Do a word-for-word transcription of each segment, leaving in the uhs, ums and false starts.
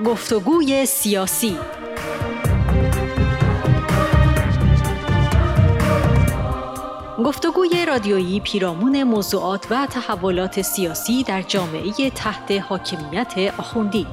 گفتگوی سیاسی. گفتگوی رادیویی پیرامون موضوعات و تحولات سیاسی در جامعه تحت حاکمیت آخوندی.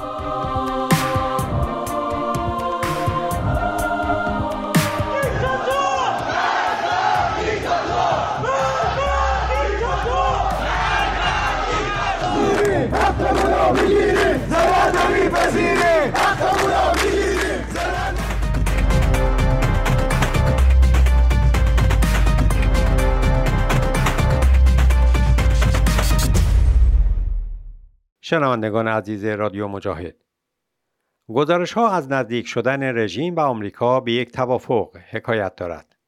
شنوندگان عزیز رادیو مجاهد، گزارش‌ها از نزدیک شدن رژیم و آمریکا به یک توافق حکایت دارد.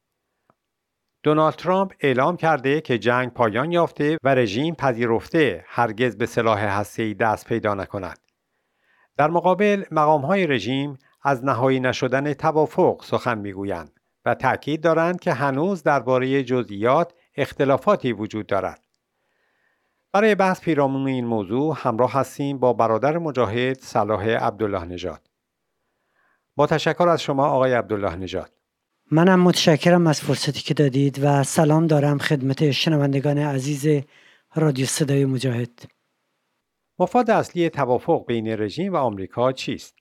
دونالد ترامپ اعلام کرده که جنگ پایان یافته و رژیم پذیرفته هرگز به سلاح هسته‌ای دست پیدا نکند. در مقابل مقام‌های رژیم از نهایی نشدن توافق سخن می‌گویند و تأکید دارند که هنوز درباره جزئیات اختلافاتی وجود دارد. برای بحث پیرامون این موضوع همراه هستیم با برادر مجاهد صلاح عبدالله نژاد. با تشکر از شما آقای عبدالله نژاد. منم متشکرم از فرصتی که دادید و سلام دارم خدمت شنوندگان عزیز رادیو صدای مجاهد. مفاد اصلی توافق بین رژیم و آمریکا چیست؟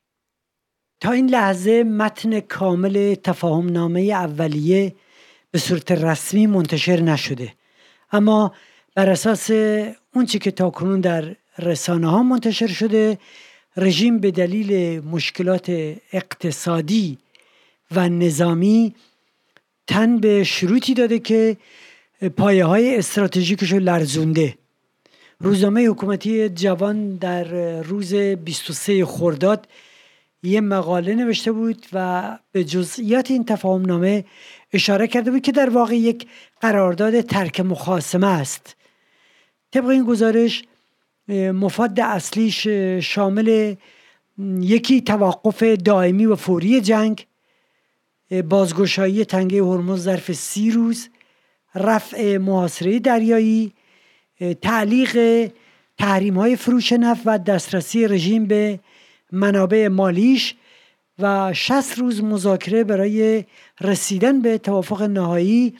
تا این لحظه متن کامل تفاهم نامه اولیه به صورت رسمی منتشر نشده، اما بر اساس اون چی که تاکنون در رسانه ها منتشر شده، رژیم به دلیل مشکلات اقتصادی و نظامی تن به شروطی داده که پایه های استراتژیکش رو لرزونده. روزنامه حکومتی جوان در روز بیست و سوم خرداد یه مقاله نوشته بود و به جزئیات این تفاهم نامه اشاره کرده بود که در واقع یک قرارداد ترک مخاصمه است. طبق این گزارش مفاد اصلیش شامل یکی توقف دائمی و فوری جنگ، بازگشایی تنگه هرمز ظرف سی روز، رفع محاصره دریایی، تعلیق تحریم‌های فروش نفت و دسترسی رژیم به منابع مالیش و شصت روز مذاکره برای رسیدن به توافق نهایی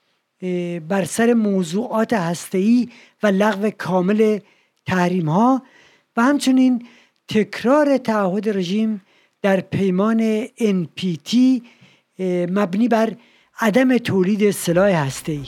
بر سر موضوعات هسته‌ای و لغو کامل تحریم‌ها و همچنین تکرار تعهد رژیم در پیمان ان پی تی مبنی بر عدم تولید سلاح هسته‌ای.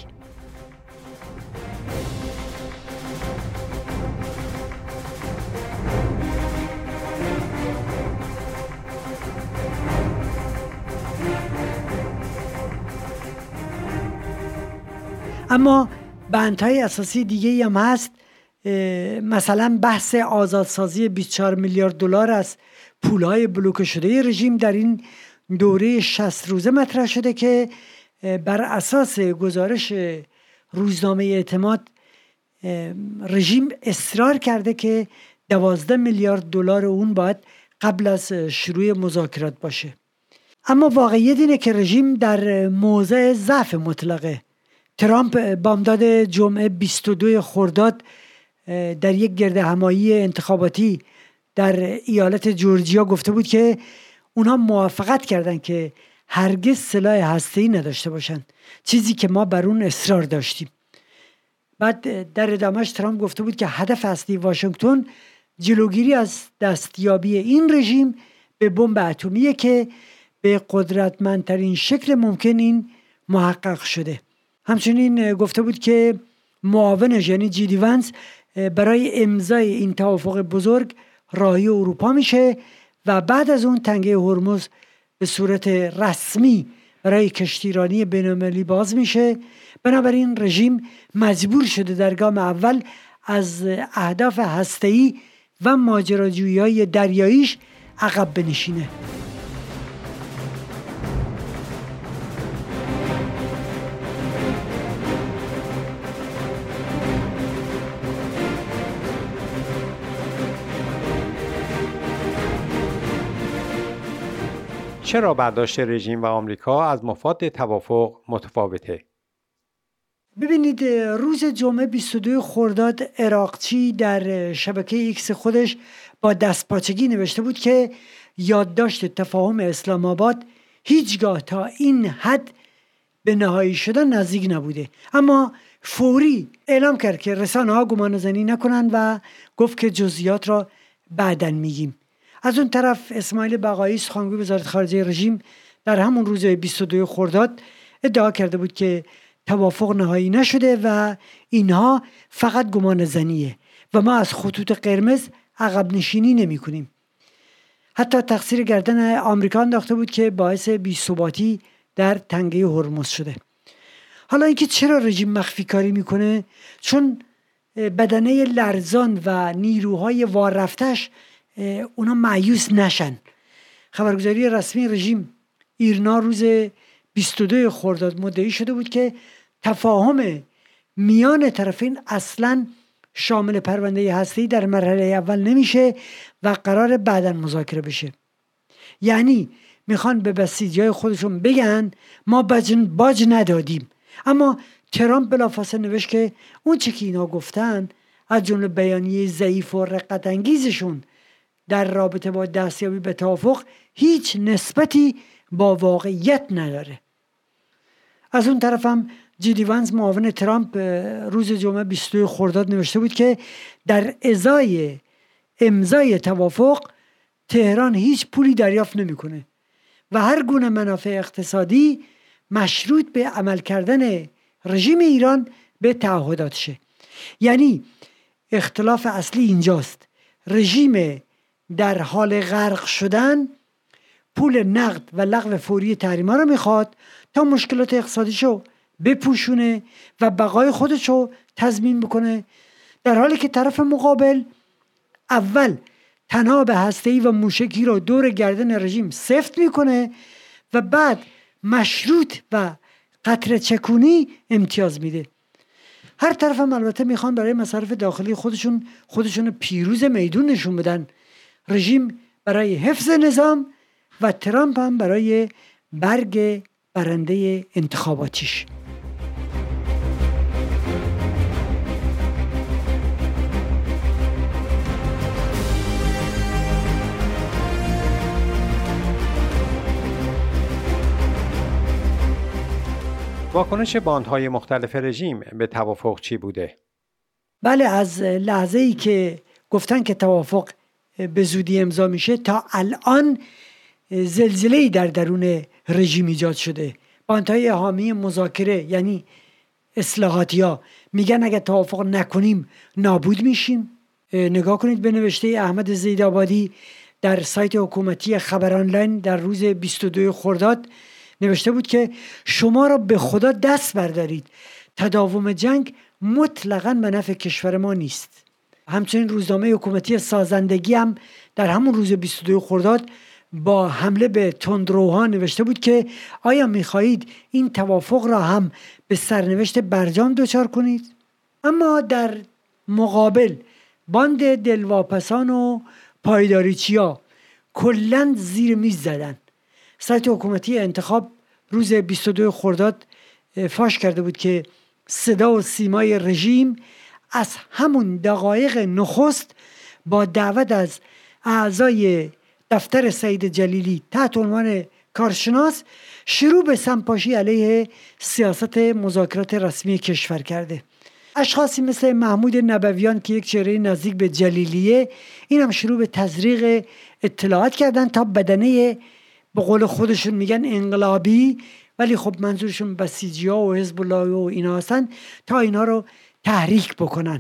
اما بندهای اساسی دیگه هم هست، مثلا بحث آزادسازی بیست و چهار میلیارد دلار از پولهای بلوکه شده رژیم در این دوره شصت روزه مطرح شده که بر اساس گزارش روزنامه اعتماد رژیم اصرار کرده که دوازده میلیارد دلار اون باید قبل از شروع مذاکرات باشه. اما واقعیت اینه که رژیم در موضع ضعف مطلقه. ترامپ بامداد جمعه بیست و دوم خرداد در یک گرد همایی انتخاباتی در ایالت جورجیا گفته بود که اونها موافقت کردن که هرگز سلاح هسته‌ای نداشته باشن، چیزی که ما بر اون اصرار داشتیم. بعد در ادامهش ترامپ گفته بود که هدف اصلی واشنگتن جلوگیری از دستیابی این رژیم به بمب اتمیه که به قدرتمندترین شکل ممکن این محقق شده. همچنین گفته بود که معاونش یعنی جی دی ونس برای امضای این توافق بزرگ راهی اروپا میشه و بعد از اون تنگه هرمز به صورت رسمی برای کشتیرانی بین‌المللی باز میشه. بنابراین رژیم مجبور شده در گام اول از اهداف هسته‌ای و ماجراجویی‌های دریاییش عقب بنشینه. چرا برداشت رژیم و آمریکا از مفاد توافق متفاوته؟ ببینید، روز جمعه بیست و دوم خرداد عراقچی در شبکه ایکس خودش با دستپاچگی نوشته بود که یادداشت تفاهم اسلام آباد هیچگاه تا این حد به نهایی شدن نزدیک نبوده، اما فوری اعلام کرد که رسانه ها گمان زنی نکنند و گفت که جزئیات را بعداً میگیم. از اون طرف اسماعیل بقایی سخنگوی وزارت خارجه رژیم در همون روز بیست و دو خرداد ادعا کرده بود که توافق نهایی نشده و اینها فقط گمان زنیه و ما از خطوط قرمز عقب نشینی نمی کنیم. حتی تقصیر گردن آمریکا انداخته بود که باعث بی‌ثباتی در تنگه هرمز شده. حالا اینکه چرا رژیم مخفی کاری میکنه؟ چون بدنه لرزان و نیروهای واررفتش اونا مایوس نشن. خبرگزاری رسمی رژیم ایرنا روز بیست و دو خرداد مدعی شده بود که تفاهم میان طرفین اصلاً شامل پرونده هسته‌ای در مرحله اول نمیشه و قرار بعداً مذاکره بشه. یعنی میخوان به بسیجیای خودشون بگن ما باج ندادیم، اما ترامپ بلافاصله نوشت که اون چه که اینا گفتن از جمله بیانیه ضعیف و رقت انگیزشون در رابطه با دستیابی به توافق هیچ نسبتی با واقعیت نداره. از اون طرف هم جی دی وانز معاون ترامپ روز جمعه بیست و دو خرداد نوشته بود که در ازای امضای توافق تهران هیچ پولی دریافت نمیکنه و هر گونه منافع اقتصادی مشروط به عمل کردن رژیم ایران به تعهداتشه. یعنی اختلاف اصلی اینجاست، رژیم در حال غرق شدن پول نقد و لغو فوری تحریم‌ها رو میخواد تا مشکلات اقتصادیشو بپوشونه و بقای خودشو تضمین بکنه، در حالی که طرف مقابل اول تناب هسته‌ای و موشکی رو دور گردن رژیم سفت میکنه و بعد مشروط و قطره چکونی امتیاز میده. هر طرف هم البته میخوان برای مصارف داخلی خودشون خودشون پیروز میدون نشون بدن. رژیم برای حفظ نظام و ترامپ هم برای برگ برنده انتخاباتیش. واکنش باندهای مختلف رژیم به توافق چی بوده؟ بله، از لحظه ای که گفتن که توافق به زودی امضا میشه تا الان زلزله‌ای در درون رژیم ایجاد شده. باندهای حامی مذاکره یعنی اصلاحاتیا میگن اگه توافق نکنیم نابود میشیم. نگاه کنید به نوشته احمد زیدآبادی در سایت حکومتی خبر آنلاین در روز بیست و دو خرداد نوشته بود که شما را به خدا دست بردارید، تداوم جنگ مطلقاً به نفع کشور ما نیست. همچنین روزنامه حکومتی سازندگی هم در همون روز بیست و دو خرداد با حمله به تندروها نوشته بود که آیا میخواهید این توافق را هم به سرنوشت برجام دچار کنید؟ اما در مقابل باند دلواپسان و پایداریچیا کلاً زیر میز زدن. سایت حکومتی انتخاب روز بیست و دو خرداد فاش کرده بود که صدا و سیمای رژیم از همون دقایق نخست با دعوت از اعضای دفتر سعید جلیلی تحت عنوان کارشناس شروع به سمپاشی علیه سیاست مذاکرات رسمی کشور کرده. اشخاصی مثل محمود نبویان که یک چهره نزدیک به جلیلیه، این هم شروع به تزریق اطلاعات کردن تا بدنه به قول خودشون میگن انقلابی، ولی خب منظورشون بسیجی ها و حزب الله و اینا هستن، تا اینا رو تحریک بکنن.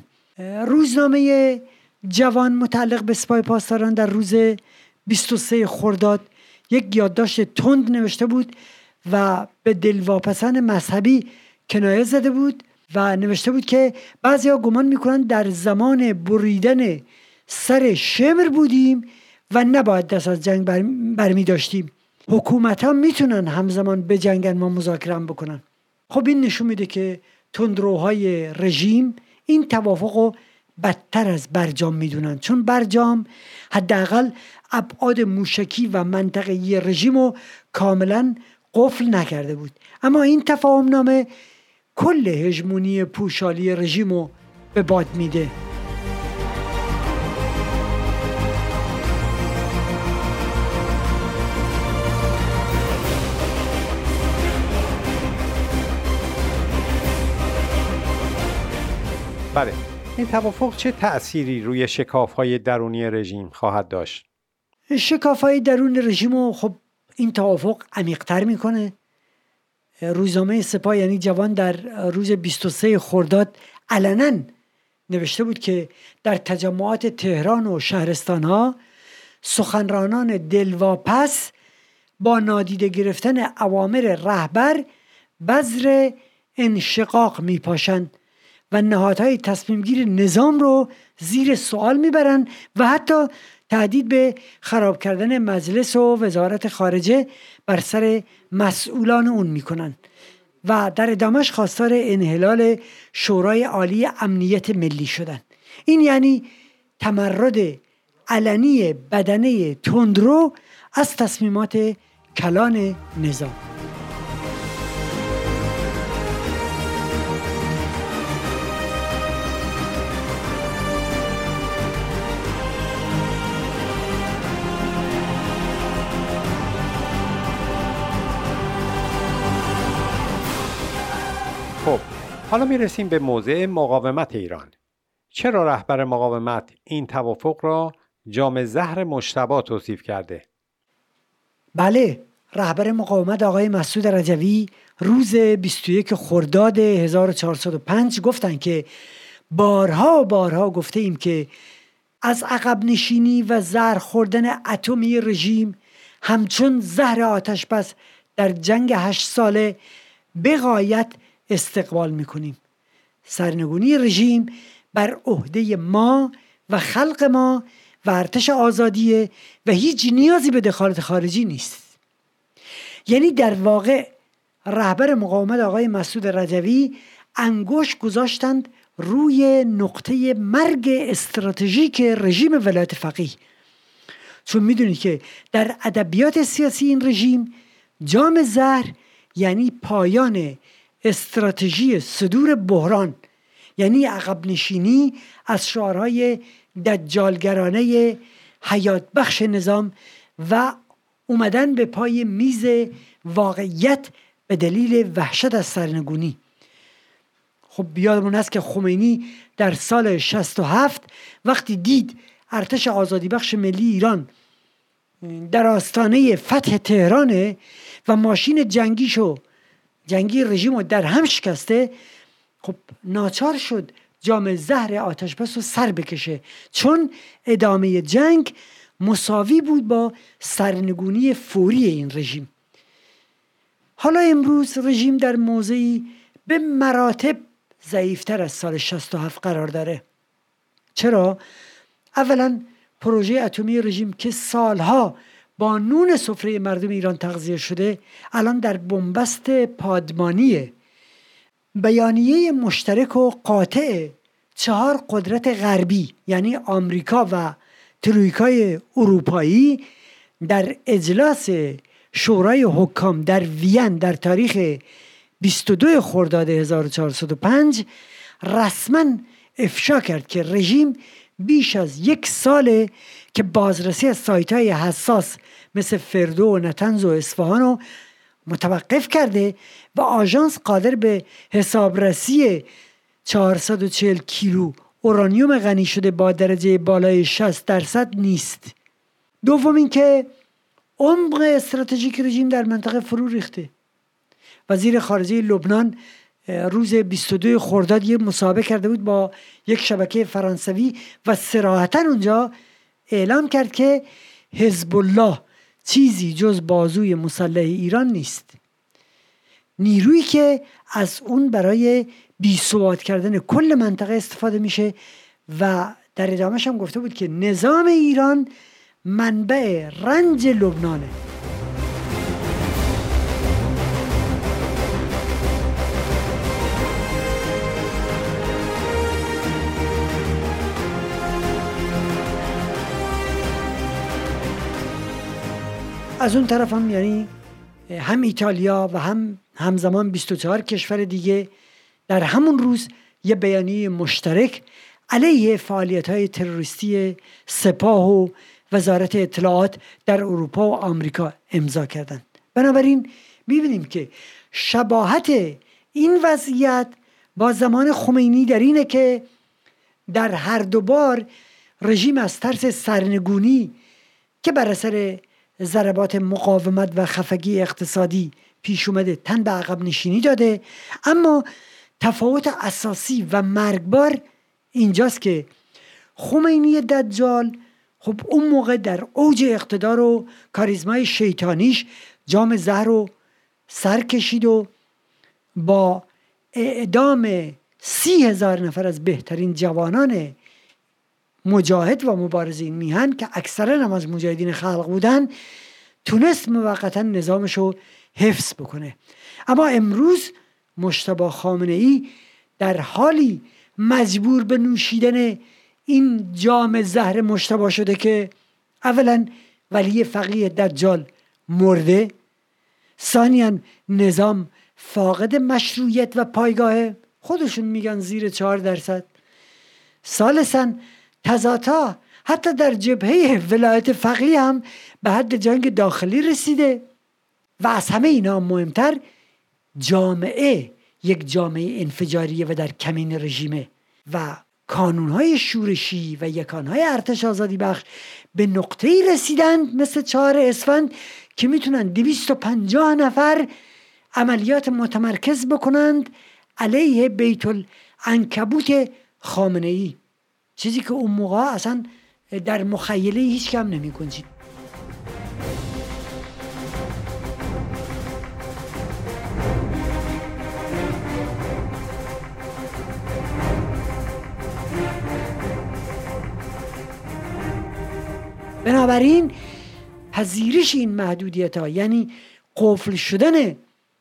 روزنامه جوان متعلق به سپاه پاسداران در روز بیست و سه خرداد یک یادداشت تند نوشته بود و به دلواپسان مذهبی کنایه زده بود و نوشته بود که بعضیا گمان میکنن در زمان بریدن سر شمر بودیم و نباید دست از جنگ برمی داشتیم. حکومت ها میتونن همزمان به جنگن ما مذاکره هم بکنن. خب این نشون میده که تندروهای رژیم این توافق بدتر از برجام میدونن، چون برجام حداقل ابعاد موشکی و منطقه‌ای رژیم رو کاملا قفل نکرده بود، اما این تفاهم نامه کل هژمونی پوشالی رژیم رو به باد میده. بله، این توافق چه تأثیری روی شکاف‌های درونی رژیم خواهد داشت؟ شکاف‌های درون رژیم رو خب این توافق عمیق‌تر میکنه. روزنامه سپاه یعنی جوان در روز بیست و سوم خرداد علنا نوشته بود که در تجمعات تهران و شهرستان‌ها سخنرانان دلواپس با نادیده گرفتن اوامر رهبر بذر انشقاق میپاشند و نهادهای تصمیمگیر نظام رو زیر سوال میبرند و حتی تهدید به خراب کردن مجلس و وزارت خارجه بر سر مسئولان اون میکنن و در ادامهش خواستار انحلال شورای عالی امنیت ملی شدن. این یعنی تمرد علنی بدنه تندرو از تصمیمات کلان نظام. خب، حالا میرسیم به موضع مقاومت ایران. چرا رهبر مقاومت این توافق را جام زهر مجتبی توصیف کرده؟ بله، رهبر مقاومت آقای مسعود رجوی روز بیست و یکم خرداد هزار و چهارصد و پنج گفتن که بارها و بارها گفته ایم که از عقب نشینی و زهر خوردن اتمی رژیم همچون زهر آتش بس در جنگ هشت ساله به غایت استقبال میکنیم. سرنگونی رژیم بر عهده ما و خلق ما و ارتش آزادیه و هیچ نیازی به دخالت خارجی نیست. یعنی در واقع رهبر مقاومت آقای مسعود رجوی انگشت گذاشتند روی نقطه مرگ استراتژیک رژیم ولایت فقیه، چون میدونید که در ادبیات سیاسی این رژیم جام زهر یعنی پایان استراتژی صدور بحران، یعنی عقب نشینی از شعارهای دجالگرانه حیات بخش نظام و اومدن به پای میز واقعیت به دلیل وحشت از سرنگونی. خب بیادمون هست که خمینی در سال شصت و هفت وقتی دید ارتش آزادی بخش ملی ایران در آستانه فتح تهرانه و ماشین جنگیشو جنگی رژیم رو در هم شکسته، خب ناچار شد جام زهر آتش بس رو سر بکشه، چون ادامه جنگ مساوی بود با سرنگونی فوری این رژیم. حالا امروز رژیم در موضعی به مراتب ضعیفتر از سال شصت و هفت قرار داره. چرا؟ اولا پروژه اتمی رژیم که سالها با نون سفره مردم ایران تغذیه شده الان در بنبست پادمانیه. بیانیه مشترک و قاطع چهار قدرت غربی یعنی آمریکا و ترویکای اروپایی در اجلاس شورای حکام در وین در تاریخ بیست و دو خرداد هزار و چهارصد و پنج رسما افشا کرد که رژیم بیش از یک ساله که بازرسی از سایت‌های حساس مثل فردو و نتنز و اصفهان رو متوقف کرده و آژانس قادر به حسابرسی چهارصد و چهل کیلو اورانیوم غنی شده با درجه بالای شصت درصد نیست. دوم این که عمق استراتژیک رژیم در منطقه فرو ریخته. وزیر خارجه لبنان روز بیست و دو خرداد یه مصاحبه کرده بود با یک شبکه فرانسوی و صراحتاً اونجا اعلام کرد که حزب الله چیزی جز بازوی مسلح ایران نیست، نیرویی که از اون برای بی‌ثبات کردن کل منطقه استفاده میشه و در ادامهش هم گفته بود که نظام ایران منبع رنج لبنانه. از اون طرف هم یعنی هم ایتالیا و هم همزمان بیست و چهار کشور دیگه در همون روز یه بیانیه مشترک علیه فعالیت‌های تروریستی سپاه و وزارت اطلاعات در اروپا و آمریکا امضا کردند. بنابراین می‌بینیم که شباهت این وضعیت با زمان خمینی در اینه که در هر دو بار رژیم از ترس سرنگونی که بر اثر ضربات مقاومت و خفگی اقتصادی پیش اومده تن به عقب نشینی داده. اما تفاوت اساسی و مرگبار اینجاست که خمینی دجال خب اون موقع در اوج اقتدار و کاریزمای شیطانیش جام زهر رو سر کشید و با اعدام سی هزار نفر از بهترین جوانان مجاهد و مبارزین میهن که اکثرا هم از مجاهدین خلق بودن تونست موقتا نظامش رو حفظ بکنه. اما امروز مجتبی خامنه‌ای در حالی مجبور به نوشیدن این جام زهر مجتبی شده که اولا ولی فقیه دجال مرده، ثانیاً نظام فاقد مشروعیت و پایگاه، خودشون میگن زیر چهار درصد، ثالثاً تضادها حتی در جبهه ولایت فقیه هم به حد جنگ داخلی رسیده و از همه اینا مهمتر جامعه یک جامعه انفجاریه و در کمین رژیمه و کانونهای شورشی و یکانهای ارتش آزادی بخش به نقطه‌ای رسیدند مثل چهار اسفند که میتونن دویست و پنجاه نفر عملیات متمرکز بکنند علیه بیت العنکبوت خامنه‌ای، چیزی که اون موقع اصلا در مخیله هیچ کم نمی گنجید. بنابراین پذیرش این محدودیت ها یعنی قفل شدن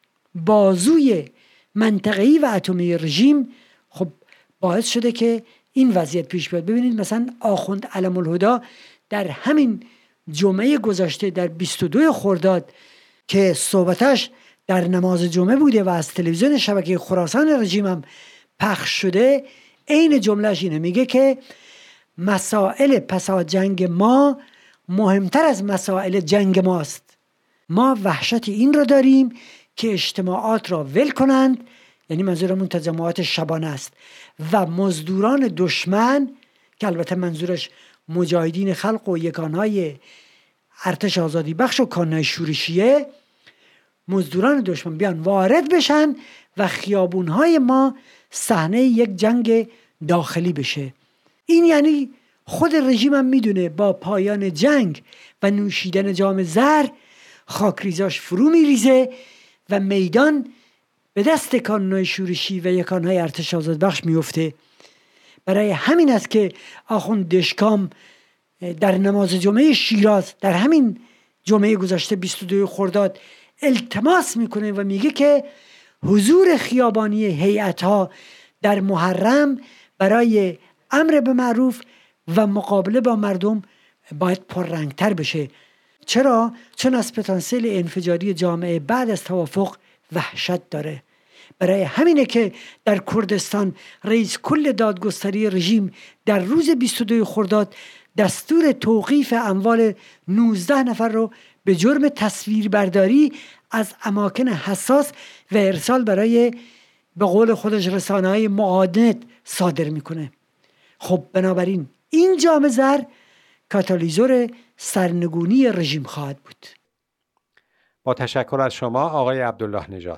بازوی منطقه‌ای و اتمی رژیم خب باعث شده که این وضعیت پیش بیاد. ببینید مثلا آخوند علم الهدا در همین جمعه گذشته در بیست و دو خرداد که صحبتش در نماز جمعه بوده و از تلویزیون شبکه خراسان رژیم هم پخش شده، عین جملهش اینه، میگه که مسائل پسا جنگ ما مهمتر از مسائل جنگ ماست. ما وحشت این رو داریم که اجتماعات را ول کنند، یعنی منظورمون تجمعات شبانه است، و مزدوران دشمن که البته منظورش مجاهدین خلق و یگانهای ارتش آزادی بخش و کانونهای شورشیه، مزدوران دشمن بیان وارد بشن و خیابونهای ما صحنه یک جنگ داخلی بشه. این یعنی خود رژیم هم میدونه با پایان جنگ و نوشیدن جام زهر خاکریزاش فرو میریزه و میدان به دست کانونهای شورشی و یکانهای ارتش آزادی بخش میفته. برای همین است که آخوند دشکام در نماز جمعه شیراز در همین جمعه گذشته بیست و دو خرداد التماس میکنه و میگه که حضور خیابانی هیئت‌ها در محرم برای امر به معروف و مقابله با مردم باید پررنگتر بشه. چرا؟ چون از پتانسیل انفجاری جامعه بعد از توافق وحشت داره. برای همینه که در کردستان رئیس کل دادگستری رژیم در روز بیست و دو خرداد دستور توقیف اموال نوزده نفر رو به جرم تصویربرداری از اماکن حساس و ارسال برای به قول خودش رسانه‌های معاونت صادر میکنه. خب بنابراین این جام زهر کاتالیزور سرنگونی رژیم خواهد بود. با تشکر از شما آقای عبدالله نژاد.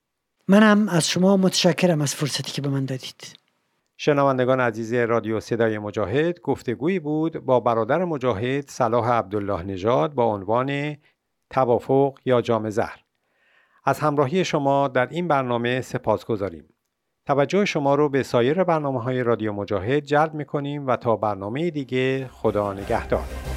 منم از شما متشکرم از فرصتی که به من دادید. شنوندگان عزیز رادیو صدای مجاهد، گفتگویی بود با برادر مجاهد صلاح عبدالله نژاد با عنوان توافق یا جام زهر. از همراهی شما در این برنامه سپاسگزاریم. توجه شما رو به سایر برنامه‌های رادیو مجاهد جلب می‌کنیم و تا برنامه دیگه خدا نگهدار.